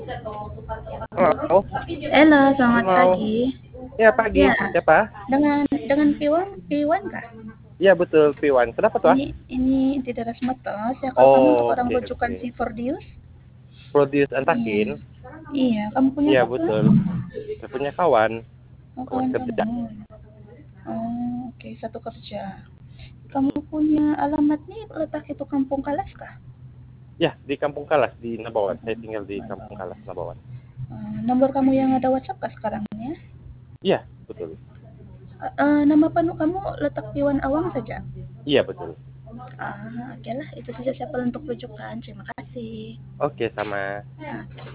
Halo, Halo, selamat halo. pagi. Ya, pagi. Ya, Siapa? dengan Piwan kah? Iya, betul, Piwan. Kenapa tuh, ah? Ini di daerah Semeton. Saya kalau kamu untuk Oh, orang oke, rujukan oke. si Fordius. Produce Iya, Antakin. iya. Kamu punya Iya, kawan? betul. Saya punya kawan. Oh, Kawan kawan kerja. kamu. Oh, oke. Satu kerja. Kamu punya alamat nih letak itu Kampung Kalas kah? Ya, di Kampung Kalas, di Nabawan. Saya tinggal di Kampung Bawah. Kalas, Nabawan. Nomor kamu yang ada WhatsApp kah sekarang ya? Iya, betul. Nama penuh kamu letak Piwan Awang saja. Iya, betul. Oke lah. Itu saja saya perlu untuk rujukan. Terima kasih. Oke, sama. Ah,